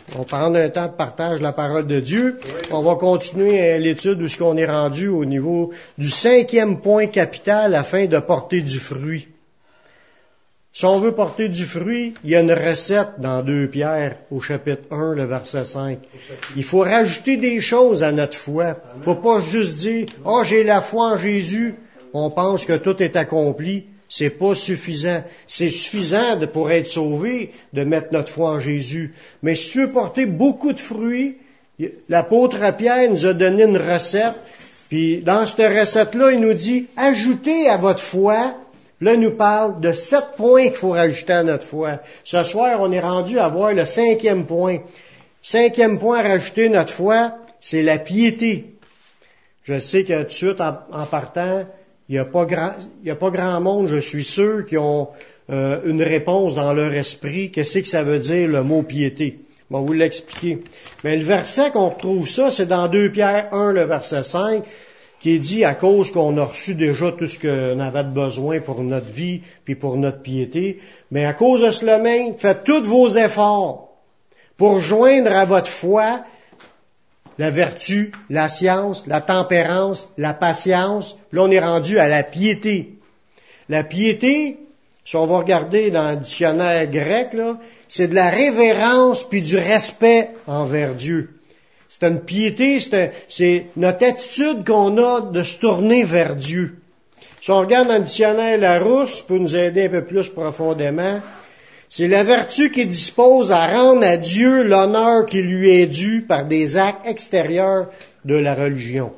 On va prendre un temps de partage de la parole de Dieu. On va continuer l'étude où ce qu'on est rendu au niveau du 5e point capital afin de porter du fruit. Si on veut porter du fruit, il y a une recette dans 2 Pierre au chapitre 1, le verset 5. Il faut rajouter des choses à notre foi. Il ne faut pas juste dire « Ah, j'ai la foi en Jésus ». On pense que tout est accompli. C'est pas suffisant. C'est suffisant pour être sauvé, de mettre notre foi en Jésus. Mais si tu veux porter beaucoup de fruits, l'apôtre Pierre nous a donné une recette. Puis dans cette recette-là, il nous dit « Ajoutez à votre foi ». Là, il nous parle de 7 points qu'il faut rajouter à notre foi. Ce soir, on est rendu à voir le 5e point. 5e point à rajouter à notre foi, c'est la piété. Je sais que tout de suite, en partant, il n'y a pas grand monde, je suis sûr, qui ont une réponse dans leur esprit. Qu'est-ce que ça veut dire, le mot piété? Je vais vous l'expliquer. Mais le verset qu'on retrouve ça, c'est dans 2 Pierre 1, le verset 5, qui est dit à cause qu'on a reçu déjà tout ce qu'on avait besoin pour notre vie puis pour notre piété. Mais à cause de cela même, faites tous vos efforts pour joindre à votre foi la vertu, la science, la tempérance, la patience. Là, on est rendu à la piété. La piété, si on va regarder dans le dictionnaire grec, là, c'est de la révérence puis du respect envers Dieu. C'est une piété, c'est notre attitude qu'on a de se tourner vers Dieu. Si on regarde dans le dictionnaire Larousse, pour nous aider un peu plus profondément, c'est la vertu qui dispose à rendre à Dieu l'honneur qui lui est dû par des actes extérieurs de la religion.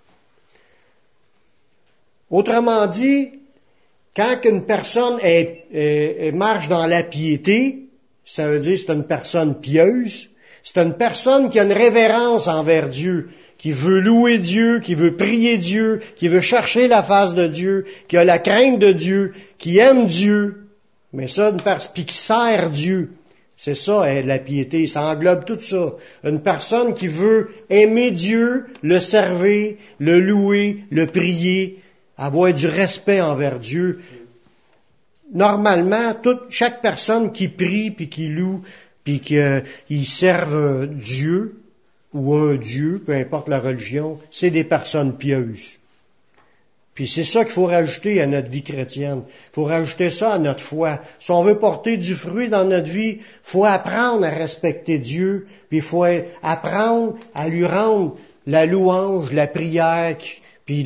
Autrement dit, quand une personne marche dans la piété, ça veut dire que c'est une personne pieuse. C'est une personne qui a une révérence envers Dieu, qui veut louer Dieu, qui veut prier Dieu, qui veut chercher la face de Dieu, qui a la crainte de Dieu, qui aime Dieu, mais ça, puis qui sert Dieu. C'est ça, la piété, ça englobe tout ça. Une personne qui veut aimer Dieu, le servir, le louer, le prier, avoir du respect envers Dieu. Normalement, chaque personne qui prie puis qui loue, puis qu'ils servent Dieu ou un Dieu, peu importe la religion, c'est des personnes pieuses. Puis c'est ça qu'il faut rajouter à notre vie chrétienne. Il faut rajouter ça à notre foi. Si on veut porter du fruit dans notre vie, il faut apprendre à respecter Dieu, puis il faut apprendre à lui rendre la louange, la prière, puis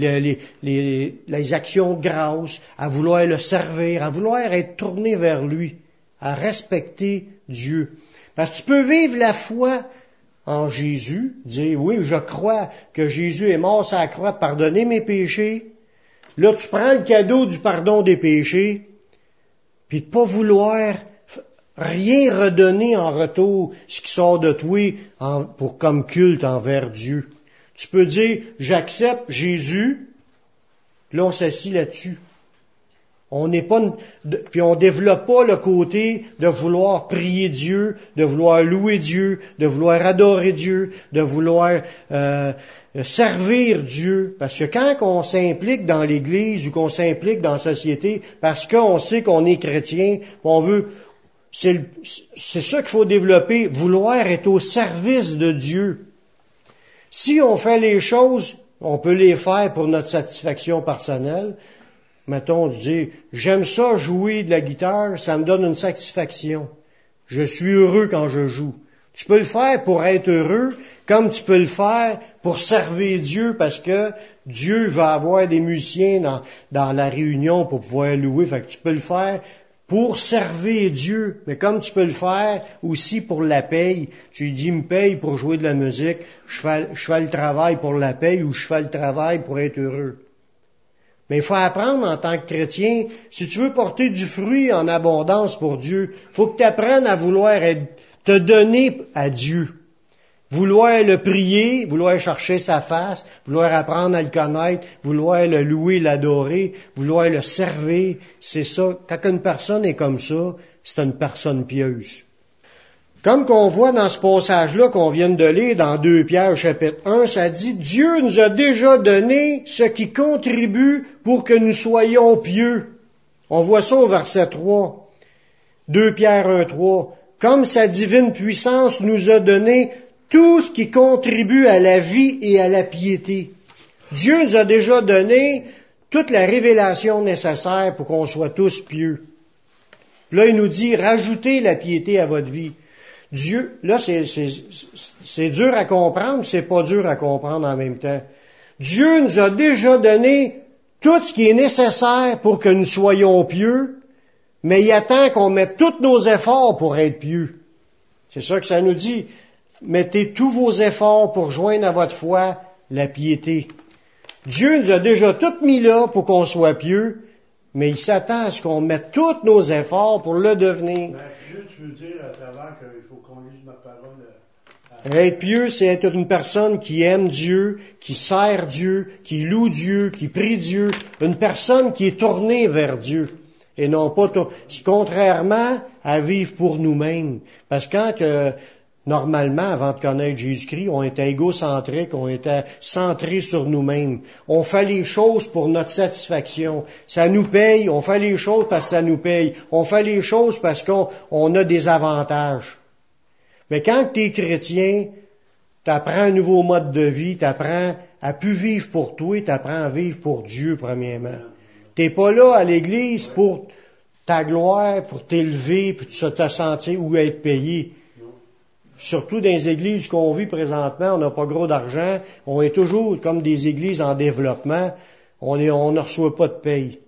les actions de grâce, à vouloir le servir, à vouloir être tourné vers lui, à respecter Dieu. Parce que tu peux vivre la foi en Jésus, dire oui, je crois que Jésus est mort sur la croix pour pardonner mes péchés. Là, tu prends le cadeau du pardon des péchés, puis de pas vouloir rien redonner en retour, ce qui sort de toi comme culte envers Dieu. Tu peux dire, j'accepte Jésus, là on s'assit là-dessus. On n'est pas, puis on développe pas le côté de vouloir prier Dieu, de vouloir louer Dieu, de vouloir adorer Dieu, de vouloir servir Dieu. Parce que quand on s'implique dans l'Église ou qu'on s'implique dans la société, parce qu'on sait qu'on est chrétien, on veut, c'est ça qu'il faut développer, vouloir être au service de Dieu. Si on fait les choses, on peut les faire pour notre satisfaction personnelle. Mettons, dire, j'aime ça jouer de la guitare, ça me donne une satisfaction. Je suis heureux quand je joue. Tu peux le faire pour être heureux, comme tu peux le faire pour servir Dieu, parce que Dieu va avoir des musiciens dans la réunion pour pouvoir louer. Fait que tu peux le faire pour servir Dieu, mais comme tu peux le faire aussi pour la paye. Tu lui dis, me paye pour jouer de la musique, je fais le travail pour la paye ou je fais le travail pour être heureux. Mais il faut apprendre en tant que chrétien, si tu veux porter du fruit en abondance pour Dieu, il faut que tu apprennes à vouloir te donner à Dieu. Vouloir le prier, vouloir chercher sa face, vouloir apprendre à le connaître, vouloir le louer, l'adorer, vouloir le servir, c'est ça. Quand une personne est comme ça, c'est une personne pieuse. Comme qu'on voit dans ce passage-là qu'on vient de lire dans 2 Pierre chapitre 1, ça dit « Dieu nous a déjà donné ce qui contribue pour que nous soyons pieux. » On voit ça au verset 3. 2 Pierre 1, 3. comme sa divine puissance nous a donné tout ce qui contribue à la vie et à la piété. Dieu nous a déjà donné toute la révélation nécessaire pour qu'on soit tous pieux. Là, il nous dit, rajoutez la piété à votre vie. Dieu, là, c'est dur à comprendre, c'est pas dur à comprendre en même temps. Dieu nous a déjà donné tout ce qui est nécessaire pour que nous soyons pieux, mais il attend qu'on mette tous nos efforts pour être pieux. C'est ça que ça nous dit. Mettez tous vos efforts pour joindre à votre foi la piété. Dieu nous a déjà tout mis là pour qu'on soit pieux, mais il s'attend à ce qu'on mette tous nos efforts pour le devenir. Pieux, tu veux dire à travers qu'il faut qu'on lise ma parole. Être pieux, c'est être une personne qui aime Dieu, qui sert Dieu, qui loue Dieu, qui prie Dieu, une personne qui est tournée vers Dieu. Et non pas, contrairement à vivre pour nous-mêmes. Parce que quand normalement, avant de connaître Jésus-Christ, on était égocentriques, on était centrés sur nous-mêmes. On fait les choses pour notre satisfaction. Ça nous paye, on fait les choses parce que ça nous paye. On fait les choses parce qu'on a des avantages. Mais quand tu es chrétien, tu apprends un nouveau mode de vie, tu apprends à plus vivre pour toi, tu apprends à vivre pour Dieu, premièrement. T'es pas là à l'église pour ta gloire, pour t'élever, pour te sentir ou être payé. Surtout dans les églises qu'on vit présentement, on n'a pas gros d'argent, on est toujours comme des églises en développement, on ne reçoit pas de paye.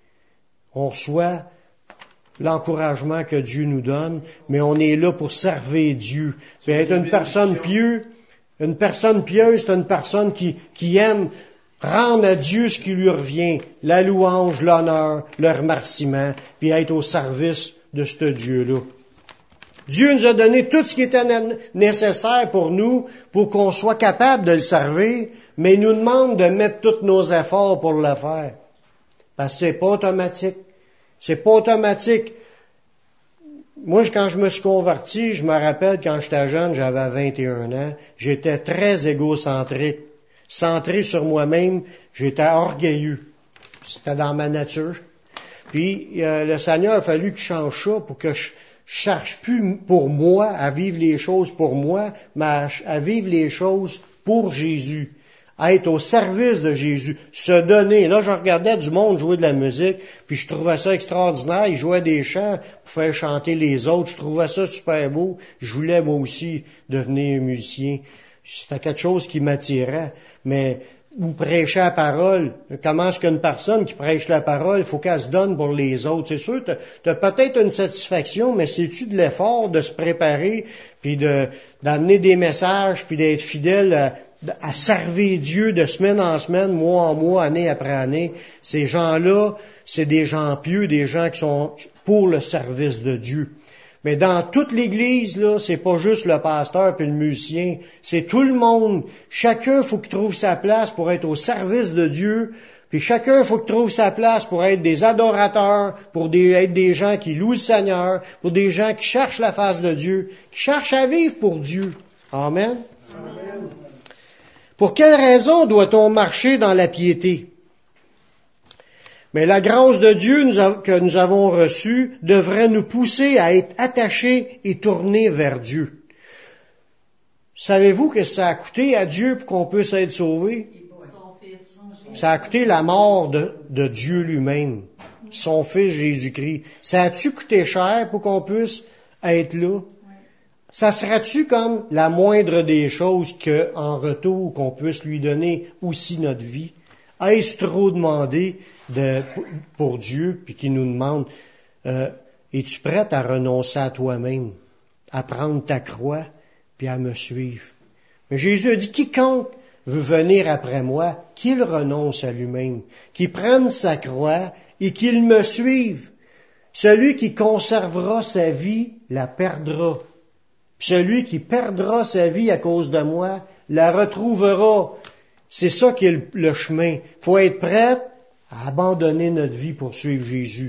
On reçoit l'encouragement que Dieu nous donne, mais on est là pour servir Dieu. Puis être une personne pieuse, c'est une personne qui aime rendre à Dieu ce qui lui revient, la louange, l'honneur, le remerciement, puis être au service de ce Dieu-là. Dieu nous a donné tout ce qui était nécessaire pour nous, pour qu'on soit capable de le servir, mais il nous demande de mettre tous nos efforts pour le faire. Parce que c'est pas automatique. C'est pas automatique. Moi, quand je me suis converti, je me rappelle quand j'étais jeune, j'avais 21 ans, j'étais très égocentrique. Centré sur moi-même, j'étais orgueilleux. C'était dans ma nature. Puis, le Seigneur a fallu qu'il change ça pour que je cherche plus pour moi à vivre les choses pour moi, mais à vivre les choses pour Jésus. À être au service de Jésus. Se donner. Là, je regardais du monde jouer de la musique, puis je trouvais ça extraordinaire. Ils jouaient des chants pour faire chanter les autres. Je trouvais ça super beau. Je voulais, moi aussi, devenir musicien. C'était quelque chose qui m'attirait. Mais, ou prêcher la parole. Comment est-ce qu'une personne qui prêche la parole, il faut qu'elle se donne pour les autres? C'est sûr, t'as peut-être une satisfaction, mais c'est-tu de l'effort de se préparer, puis d'amener des messages, puis d'être fidèle à servir Dieu de semaine en semaine, mois en mois, année après année? Ces gens-là, c'est des gens pieux, des gens qui sont pour le service de Dieu. Mais dans toute l'Église, là, c'est pas juste le pasteur puis le musicien, c'est tout le monde. Chacun faut qu'il trouve sa place pour être au service de Dieu, puis chacun faut qu'il trouve sa place pour être des adorateurs, pour être des gens qui louent le Seigneur, pour des gens qui cherchent la face de Dieu, qui cherchent à vivre pour Dieu. Amen. Amen. Pour quelle raison doit-on marcher dans la piété? Mais la grâce de Dieu que nous avons reçue devrait nous pousser à être attachés et tournés vers Dieu. Savez-vous que ça a coûté à Dieu pour qu'on puisse être sauvé? Ça a coûté la mort de Dieu lui-même, son Fils Jésus-Christ. Ça a-tu coûté cher pour qu'on puisse être là? Ça sera-tu comme la moindre des choses qu'en retour qu'on puisse lui donner aussi notre vie? Est-ce trop demandé pour Dieu, puis qu'il nous demande, es-tu prête à renoncer à toi-même, à prendre ta croix, puis à me suivre? Mais Jésus a dit, quiconque veut venir après moi, qu'il renonce à lui-même, qu'il prenne sa croix et qu'il me suive. Celui qui conservera sa vie la perdra. Celui qui perdra sa vie à cause de moi la retrouvera. C'est ça qui est le chemin. Il faut être prêt à abandonner notre vie pour suivre Jésus.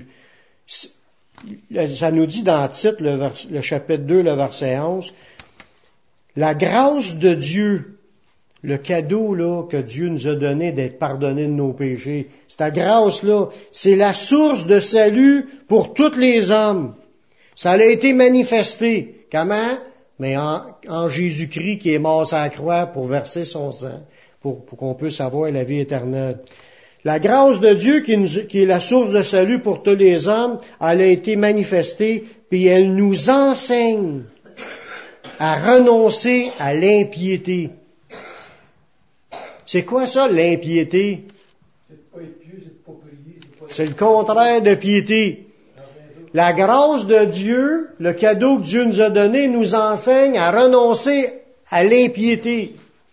Ça nous dit dans Tite, le chapitre 2, le verset 11, la grâce de Dieu, le cadeau là que Dieu nous a donné d'être pardonné de nos péchés, cette grâce-là, c'est la source de salut pour tous les hommes. Ça a été manifesté. Comment? Mais en Jésus-Christ qui est mort sur la croix pour verser son sang, pour qu'on puisse avoir la vie éternelle. La grâce de Dieu qui est la source de salut pour tous les hommes, elle a été manifestée, puis elle nous enseigne à renoncer à l'impiété. C'est quoi ça, l'impiété? C'est pas être pieux, c'est pas prier, C'est le contraire de piété. La grâce de Dieu, le cadeau que Dieu nous a donné, nous enseigne à renoncer à l'impiété.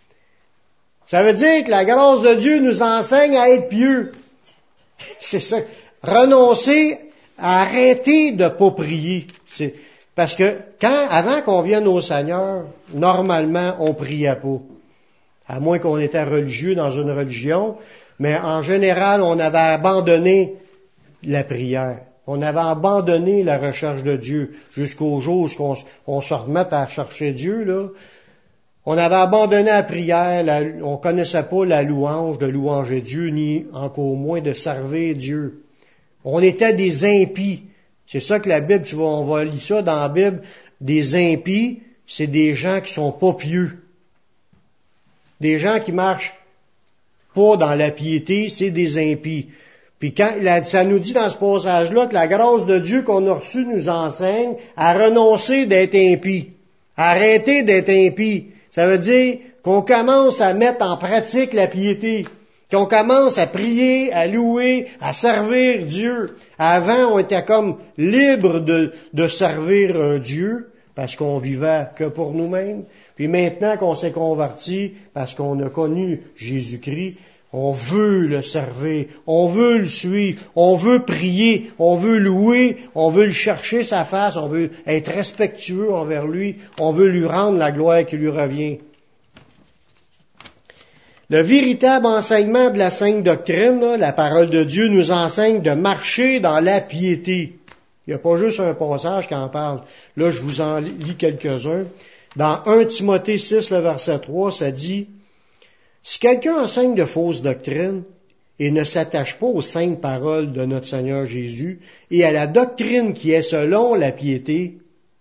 Ça veut dire que la grâce de Dieu nous enseigne à être pieux. C'est ça. Renoncer à arrêter de pas prier. Parce que avant qu'on vienne au Seigneur, normalement, on priait pas. À moins qu'on était religieux dans une religion. Mais en général, on avait abandonné la prière. On avait abandonné la recherche de Dieu jusqu'au jour où on se remette à chercher Dieu, là. On avait abandonné la prière, on connaissait pas la louange, de louanger Dieu, ni encore moins de servir Dieu. On était des impies. C'est ça que la Bible, on va lire ça dans la Bible, des impies, c'est des gens qui sont pas pieux. Des gens qui marchent pas dans la piété, c'est des impies. Puis ça nous dit dans ce passage-là que la grâce de Dieu qu'on a reçue nous enseigne à renoncer d'être impie, à arrêter d'être impie. Ça veut dire qu'on commence à mettre en pratique la piété, qu'on commence à prier, à louer, à servir Dieu. Avant, on était comme libre de servir un Dieu parce qu'on vivait que pour nous-mêmes. Puis maintenant qu'on s'est converti parce qu'on a connu Jésus-Christ, on veut le servir, on veut le suivre, on veut prier, on veut louer, on veut le chercher sa face, on veut être respectueux envers lui, on veut lui rendre la gloire qui lui revient. Le véritable enseignement de la sainte doctrine, là, la parole de Dieu nous enseigne de marcher dans la piété. Il n'y a pas juste un passage qui en parle. Là, je vous en lis quelques-uns. Dans 1 Timothée 6, le verset 3, ça dit: si quelqu'un enseigne de fausses doctrines et ne s'attache pas aux saintes paroles de notre Seigneur Jésus et à la doctrine qui est selon la piété,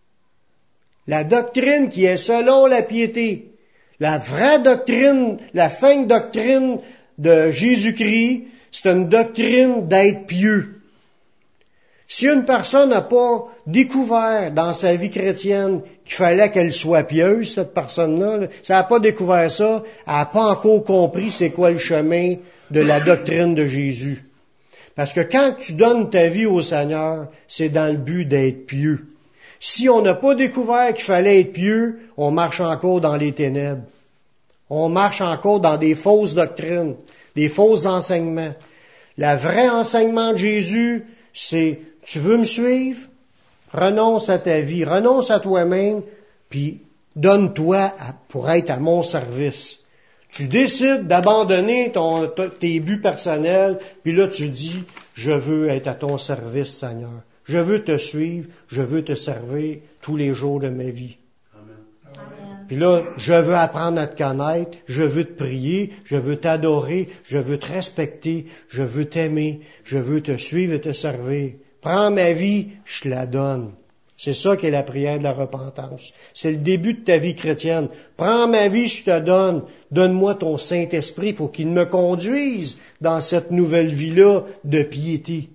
la doctrine qui est selon la piété, la vraie doctrine, la sainte doctrine de Jésus-Christ, c'est une doctrine d'être pieux. Si une personne n'a pas découvert dans sa vie chrétienne qu'il fallait qu'elle soit pieuse, cette personne-là, ça n'a pas découvert ça, elle n'a pas encore compris c'est quoi le chemin de la doctrine de Jésus. Parce que quand tu donnes ta vie au Seigneur, c'est dans le but d'être pieux. Si on n'a pas découvert qu'il fallait être pieux, on marche encore dans les ténèbres. On marche encore dans des fausses doctrines, des faux enseignements. Le vrai enseignement de Jésus, c'est: tu veux me suivre? Renonce à ta vie, renonce à toi-même, puis donne-toi pour être à mon service. Tu décides d'abandonner tes buts personnels, puis là tu dis: je veux être à ton service, Seigneur. Je veux te suivre, je veux te servir tous les jours de ma vie. Amen. Puis là, je veux apprendre à te connaître, je veux te prier, je veux t'adorer, je veux te respecter, je veux t'aimer, je veux te suivre et te servir. Prends ma vie, je te la donne. C'est ça qu'est la prière de la repentance. C'est le début de ta vie chrétienne. Prends ma vie, je te donne. Donne-moi ton Saint-Esprit pour qu'il me conduise dans cette nouvelle vie-là de piété.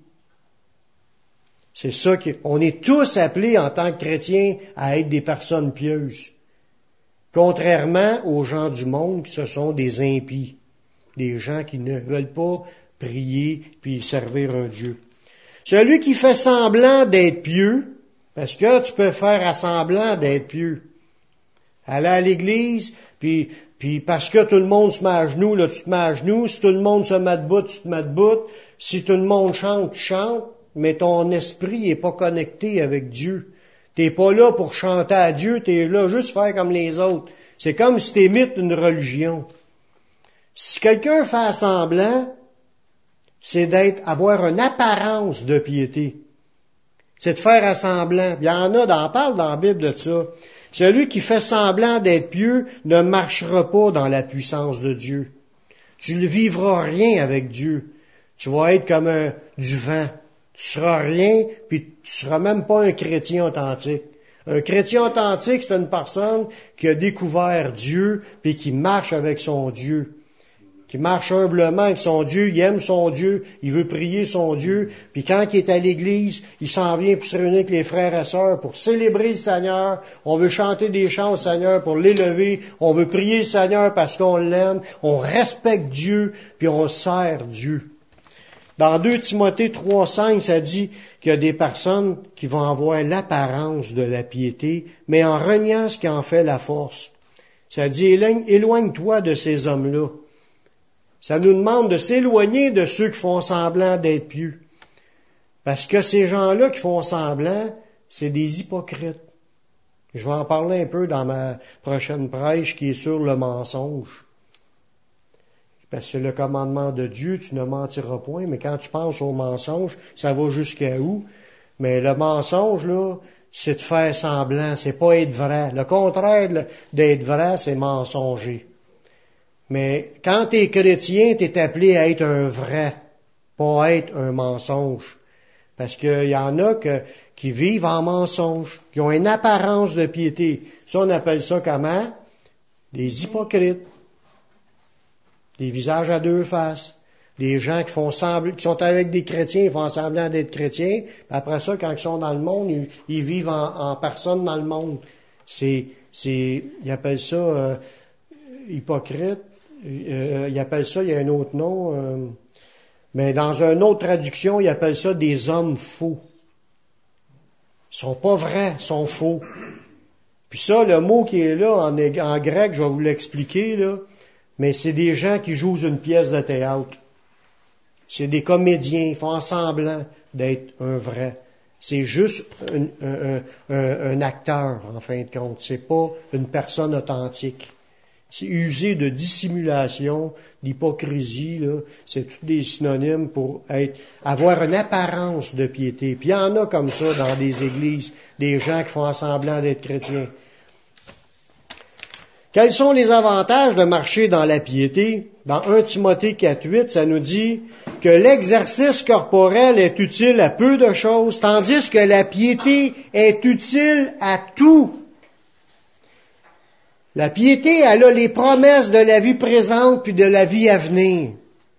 C'est ça qu'on est tous appelés en tant que chrétiens à être des personnes pieuses. Contrairement aux gens du monde, ce sont des impies. Des gens qui ne veulent pas prier puis servir un Dieu. Celui qui fait semblant d'être pieux, parce que tu peux faire semblant d'être pieux. Aller à l'église, puis parce que tout le monde se met à genoux, là, tu te mets à genoux. Si tout le monde se met debout, tu te mets debout. Si tout le monde chante, tu chantes. Mais ton esprit est pas connecté avec Dieu. T'es pas là pour chanter à Dieu, t'es là juste faire comme les autres. C'est comme si t'imites une religion. Si quelqu'un fait semblant, c'est avoir une apparence de piété. C'est de faire semblant. Il y en a, on parle dans la Bible de ça. Celui qui fait semblant d'être pieux ne marchera pas dans la puissance de Dieu. Tu ne vivras rien avec Dieu. Tu vas être comme du vent. tu seras rien, puis tu seras même pas un chrétien authentique. Un chrétien authentique, c'est une personne qui a découvert Dieu, puis qui marche avec son Dieu. Qui marche humblement avec son Dieu, il aime son Dieu, il veut prier son Dieu, puis quand il est à l'église, il s'en vient pour se réunir avec les frères et sœurs pour célébrer le Seigneur, on veut chanter des chants au Seigneur pour l'élever, on veut prier le Seigneur parce qu'on l'aime, on respecte Dieu, puis on sert Dieu. Dans 2 Timothée 3,5, ça dit qu'il y a des personnes qui vont avoir l'apparence de la piété, mais en reniant ce qui en fait la force. Ça dit, éloigne-toi de ces hommes-là. Ça nous demande de s'éloigner de ceux qui font semblant d'être pieux. Parce que ces gens-là qui font semblant, c'est des hypocrites. Je vais en parler un peu dans ma prochaine prêche qui est sur le mensonge. Parce que c'est le commandement de Dieu, tu ne mentiras point, mais quand tu penses au mensonge, ça va jusqu'à où? Mais le mensonge, là, c'est de faire semblant, c'est pas être vrai. Le contraire d'être vrai, c'est mensonger. Mais quand tu es chrétien, tu es appelé à être un vrai, pas être un mensonge. Parce qu'il y en a qui vivent en mensonge, qui ont une apparence de piété. Ça, on appelle ça comment? Des hypocrites. Des visages à deux faces. Des gens qui sont avec des chrétiens, ils font semblant d'être chrétiens. Après ça, quand ils sont dans le monde, ils vivent en personne dans le monde. Ils appellent ça hypocrite. Ils appellent ça, il y a un autre nom, mais dans une autre traduction, ils appellent ça des hommes faux. Ils sont pas vrais, ils sont faux. Puis ça, le mot qui est là en grec, je vais vous l'expliquer, là, mais c'est des gens qui jouent une pièce de théâtre. C'est des comédiens, ils font semblant d'être un vrai. C'est juste un acteur, en fin de compte. C'est pas une personne authentique. C'est usé de dissimulation, d'hypocrisie, là. C'est tous des synonymes pour avoir une apparence de piété. Puis il y en a comme ça dans des églises, des gens qui font semblant d'être chrétiens. Quels sont les avantages de marcher dans la piété? Dans 1 Timothée 4,8, ça nous dit que l'exercice corporel est utile à peu de choses, tandis que la piété est utile à tout. La piété, elle a les promesses de la vie présente puis de la vie à venir.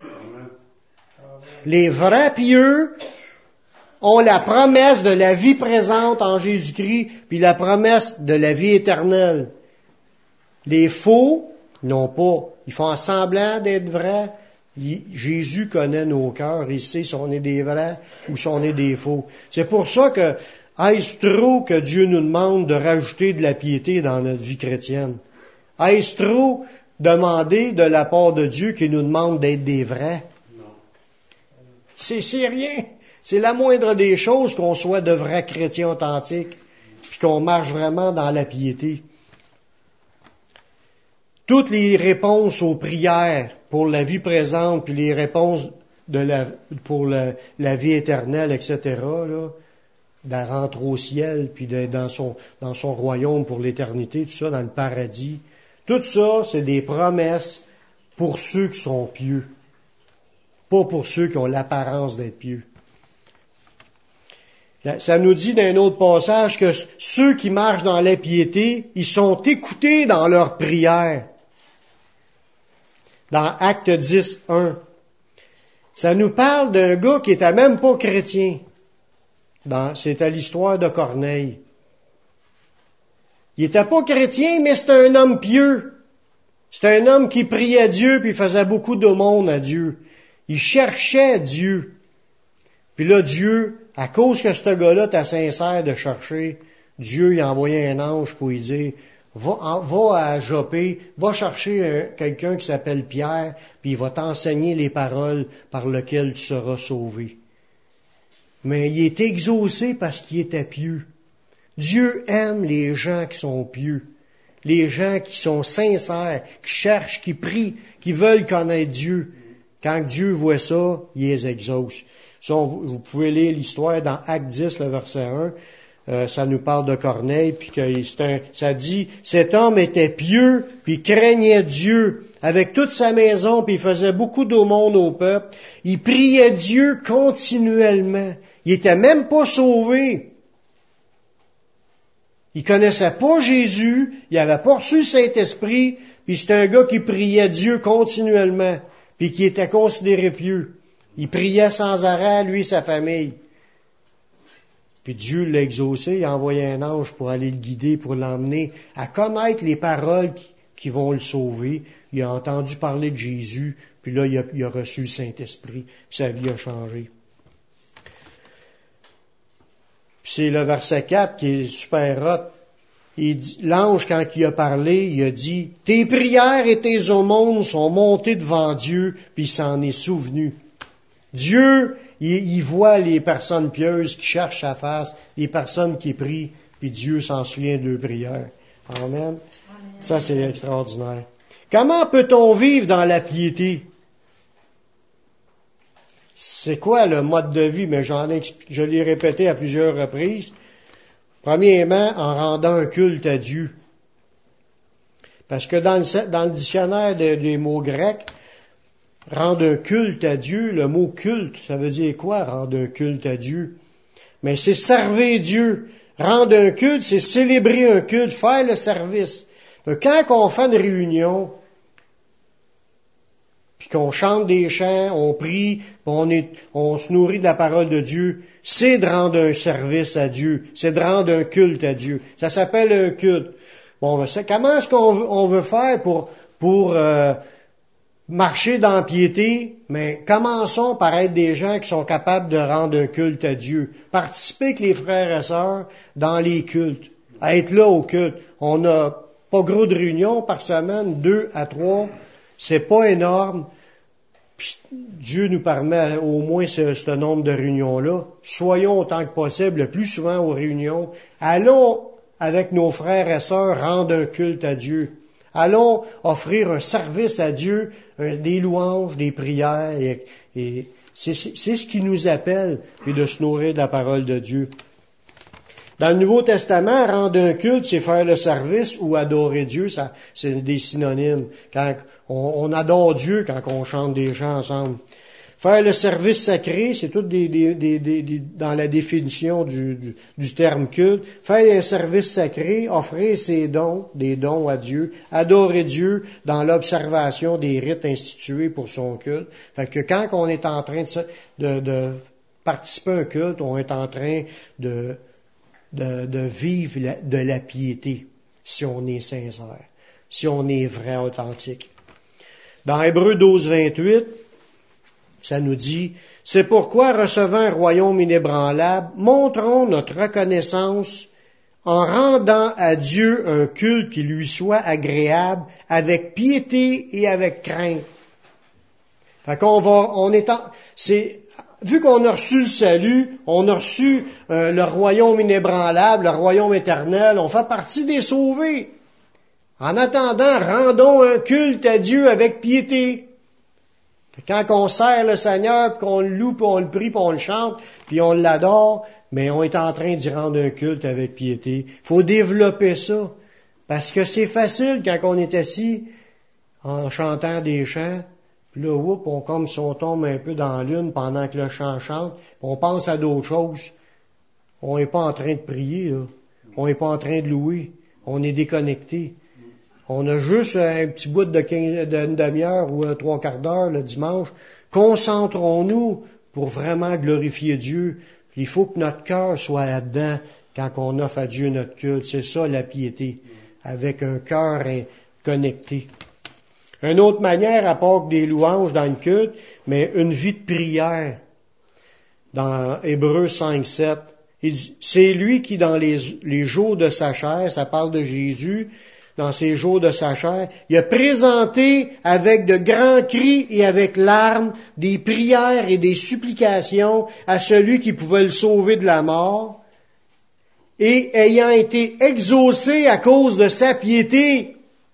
Les vrais pieux ont la promesse de la vie présente en Jésus-Christ puis la promesse de la vie éternelle. Les faux n'ont pas. Ils font semblant d'être vrais. Jésus connaît nos cœurs. Il sait si on est des vrais ou si on est des faux. C'est pour ça que est-ce trop que Dieu nous demande de rajouter de la piété dans notre vie chrétienne? Est-ce trop demander de la part de Dieu qui nous demande d'être des vrais? Non. C'est rien. C'est la moindre des choses qu'on soit de vrais chrétiens authentiques, puis qu'on marche vraiment dans la piété. Toutes les réponses aux prières pour la vie présente, puis les réponses pour la vie éternelle, etc., là, de rentrer au ciel, puis d'être dans son royaume pour l'éternité, tout ça, dans le paradis. Tout ça, c'est des promesses pour ceux qui sont pieux, pas pour ceux qui ont l'apparence d'être pieux. Ça nous dit dans un autre passage que ceux qui marchent dans la piété, ils sont écoutés dans leurs prières. Dans Acte 10, 1. Ça nous parle d'un gars qui était même pas chrétien. C'était l'histoire de Corneille. Il était pas chrétien, mais c'était un homme pieux. C'était un homme qui priait Dieu, puis il faisait beaucoup d'aumônes à Dieu. Il cherchait Dieu. Puis là, Dieu, à cause que ce gars-là était sincère de chercher, Dieu il a envoyé un ange pour lui dire, va à Joppé, va chercher quelqu'un qui s'appelle Pierre, puis il va t'enseigner les paroles par lesquelles tu seras sauvé. Mais il est exaucé parce qu'il était pieux. Dieu aime les gens qui sont pieux, les gens qui sont sincères, qui cherchent, qui prient, qui veulent connaître Dieu. Quand Dieu voit ça, il les exauce. Ça, vous pouvez lire l'histoire dans Acte 10, le verset 1. ça nous parle de Corneille, puis que ça dit, cet homme était pieux, puis craignait Dieu avec toute sa maison, puis il faisait beaucoup d'aumônes au peuple. Il priait Dieu continuellement. Il était même pas sauvé. Il connaissait pas Jésus, il avait pas reçu le Saint-Esprit, puis c'était un gars qui priait Dieu continuellement, puis qui était considéré pieux. Il priait sans arrêt, lui et sa famille. Puis Dieu l'a exaucé, il a envoyé un ange pour aller le guider, pour l'emmener à connaître les paroles qui vont le sauver. Il a entendu parler de Jésus, puis là, il a reçu le Saint-Esprit, puis sa vie a changé. Puis c'est le verset 4 qui est super hot. L'ange, quand il a parlé, il a dit, « Tes prières et tes aumônes sont montées devant Dieu, puis il s'en est souvenu. » Dieu, il voit les personnes pieuses qui cherchent sa face, les personnes qui prient, puis Dieu s'en souvient de leurs prières. Amen. Ça, c'est extraordinaire. Comment peut-on vivre dans la piété? C'est quoi le mode de vie? Mais je l'ai répété à plusieurs reprises. Premièrement, en rendant un culte à Dieu. Parce que dans le dictionnaire des mots grecs, rendre un culte à Dieu, le mot culte, ça veut dire quoi, rendre un culte à Dieu? Mais c'est servir Dieu. Rendre un culte, c'est célébrer un culte, faire le service. Quand on fait une réunion, puis qu'on chante des chants, on prie, on se nourrit de la parole de Dieu, c'est de rendre un service à Dieu, c'est de rendre un culte à Dieu. Ça s'appelle un culte. Bon, comment est-ce qu'on veut faire pour marcher dans la piété? Mais commençons par être des gens qui sont capables de rendre un culte à Dieu. Participer avec les frères et sœurs dans les cultes. À être là au culte. On n'a pas gros de réunions par semaine, 2 à 3. C'est pas énorme. Puis Dieu nous permet au moins ce nombre de réunions-là. Soyons autant que possible, le plus souvent aux réunions. Allons avec nos frères et sœurs rendre un culte à Dieu. Allons offrir un service à Dieu, des louanges, des prières. Et c'est ce qui nous appelle, et de se nourrir de la parole de Dieu. Dans le Nouveau Testament, rendre un culte, c'est faire le service ou adorer Dieu, ça, c'est des synonymes. Quand on adore Dieu quand on chante des chants ensemble. Faire le service sacré, c'est tout dans la définition du terme culte. Faire un service sacré, offrir ses dons, des dons à Dieu, adorer Dieu dans l'observation des rites institués pour son culte. Fait que quand on est en train de participer à un culte, on est en train de vivre de la piété, si on est sincère, si on est vrai, authentique. Dans Hébreux 12, 28, ça nous dit, « C'est pourquoi, recevant un royaume inébranlable, montrons notre reconnaissance en rendant à Dieu un culte qui lui soit agréable, avec piété et avec crainte. » Fait qu'on vu qu'on a reçu le salut, on a reçu le royaume inébranlable, le royaume éternel, on fait partie des sauvés. En attendant, rendons un culte à Dieu avec piété. Quand on sert le Seigneur, puis qu'on le loue, puis on le prie, puis on le chante, puis on l'adore, mais on est en train d'y rendre un culte avec piété. Il faut développer ça, parce que c'est facile quand on est assis en chantant des chants, puis là, comme si on tombe un peu dans l'une pendant que le chant chante, on pense à d'autres choses. On n'est pas en train de prier, là. On n'est pas en train de louer. On est déconnecté. On a juste un petit bout d'une demi-heure ou 3/4 d'heure le dimanche. Concentrons-nous pour vraiment glorifier Dieu. Il faut que notre cœur soit là-dedans quand on offre à Dieu notre culte. C'est ça la piété, avec un cœur connecté. Une autre manière, à part que des louanges dans le culte, mais une vie de prière. Dans Hébreux 5, 7, il dit, c'est lui qui, dans les jours de sa chair, ça parle de Jésus, dans ses jours de sa chair, il a présenté avec de grands cris et avec larmes des prières et des supplications à celui qui pouvait le sauver de la mort, et ayant été exaucé à cause de sa piété.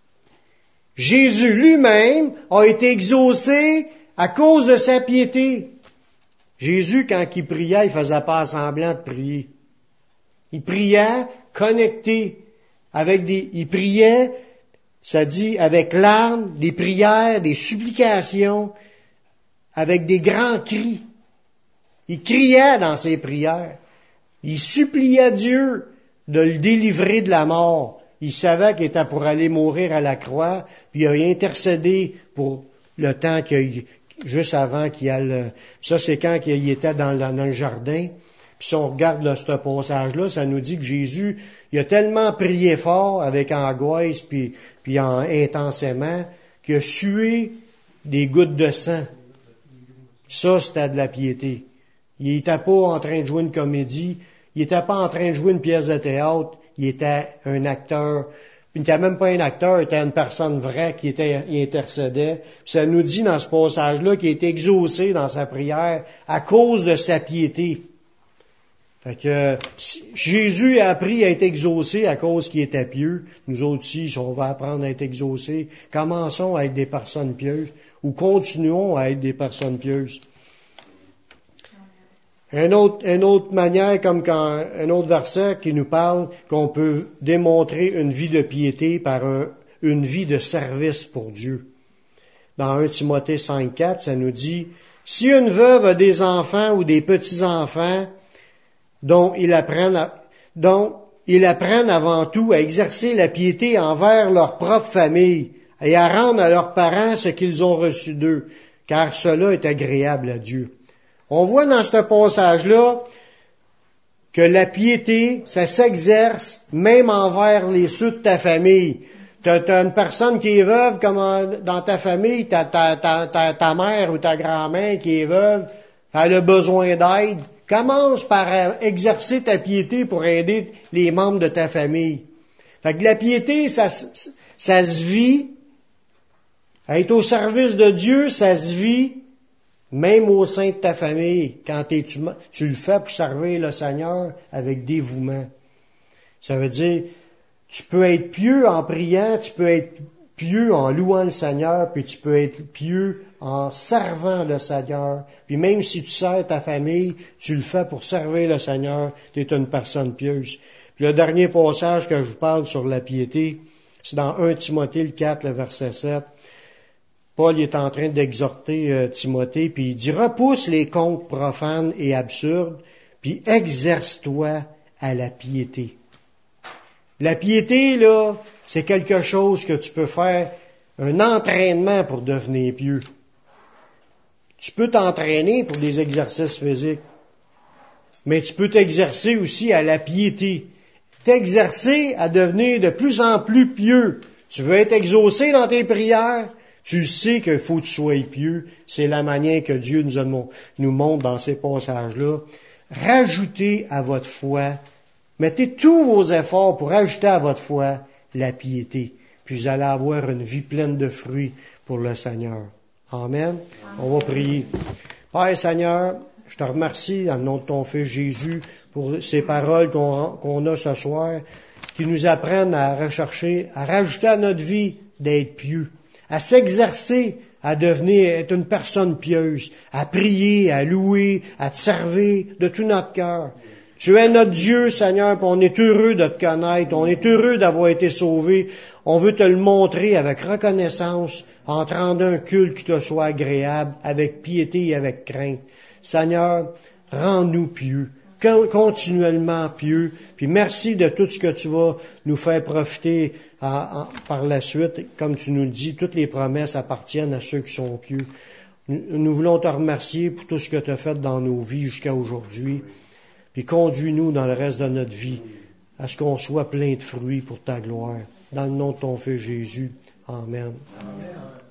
Jésus lui-même a été exaucé à cause de sa piété. Jésus, quand il priait, il faisait pas semblant de prier. Il priait connecté il priait, ça dit, avec larmes, des prières, des supplications, avec des grands cris. Il criait dans ses prières. Il suppliait Dieu de le délivrer de la mort. Il savait qu'il était pour aller mourir à la croix, puis il a intercédé pour le temps juste avant qu'il y ait ça, c'est quand il était dans le jardin. Puis si on regarde là, ce passage-là, ça nous dit que Jésus, il a tellement prié fort, avec angoisse, puis intensément, qu'il a sué des gouttes de sang. Ça, c'était de la piété. Il n'était pas en train de jouer une comédie, il n'était pas en train de jouer une pièce de théâtre, il était un acteur. Il n'était même pas un acteur, il était une personne vraie qui intercédait. Puis ça nous dit dans ce passage-là qu'il était exaucé dans sa prière à cause de sa piété. Fait que Jésus a appris à être exaucé à cause qu'il était pieux. Nous autres aussi, si on va apprendre à être exaucés, commençons à être des personnes pieuses ou continuons à être des personnes pieuses. Une autre manière, un autre verset qui nous parle qu'on peut démontrer une vie de piété par une vie de service pour Dieu. Dans 1 Timothée 5,4, ça nous dit, « Si une veuve a des enfants ou des petits-enfants, dont ils apprennent avant tout à exercer la piété envers leur propre famille et à rendre à leurs parents ce qu'ils ont reçu d'eux, car cela est agréable à Dieu. » On voit dans ce passage-là que la piété, ça s'exerce même envers ceux de ta famille. T'as une personne qui est veuve, comme dans ta famille, ta mère ou ta grand-mère qui est veuve, elle a besoin d'aide. Commence par exercer ta piété pour aider les membres de ta famille. Fait que la piété, ça se vit. Être au service de Dieu, ça se vit même au sein de ta famille, quand tu le fais pour servir le Seigneur avec dévouement. Ça veut dire, tu peux être pieux en priant, tu peux être pieux en louant le Seigneur, puis tu peux être pieux en servant le Seigneur. Puis même si tu sers ta famille, tu le fais pour servir le Seigneur, tu es une personne pieuse. Puis le dernier passage que je vous parle sur la piété, c'est dans 1 Timothée le 4, le verset 7. Paul est en train d'exhorter Timothée, puis il dit, repousse les contes profanes et absurdes, puis exerce-toi à la piété. La piété, là, c'est quelque chose que tu peux faire, un entraînement pour devenir pieux. Tu peux t'entraîner pour des exercices physiques, mais tu peux t'exercer aussi à la piété. T'exercer à devenir de plus en plus pieux. Tu veux être exaucé dans tes prières, tu sais qu'il faut que tu sois pieux. C'est la manière que Dieu nous montre dans ces passages-là. Rajoutez à votre foi, mettez tous vos efforts pour ajouter à votre foi la piété. Puis vous allez avoir une vie pleine de fruits pour le Seigneur. Amen. On va prier. Père Seigneur, je te remercie en nom de ton Fils Jésus pour ces paroles qu'on a ce soir, qui nous apprennent à rechercher, à rajouter à notre vie d'être pieux, à s'exercer, à être une personne pieuse, à prier, à louer, à te servir de tout notre cœur. Tu es notre Dieu, Seigneur, puis on est heureux de te connaître, on est heureux d'avoir été sauvés. On veut te le montrer avec reconnaissance, en te rendant un culte qui te soit agréable, avec piété et avec crainte. Seigneur, rends-nous pieux, continuellement pieux, puis merci de tout ce que tu vas nous faire profiter par la suite. Comme tu nous le dis, toutes les promesses appartiennent à ceux qui sont pieux. Nous voulons te remercier pour tout ce que tu as fait dans nos vies jusqu'à aujourd'hui. Puis conduis-nous dans le reste de notre vie à ce qu'on soit plein de fruits pour ta gloire. Dans le nom de ton Fils Jésus. Amen. Amen.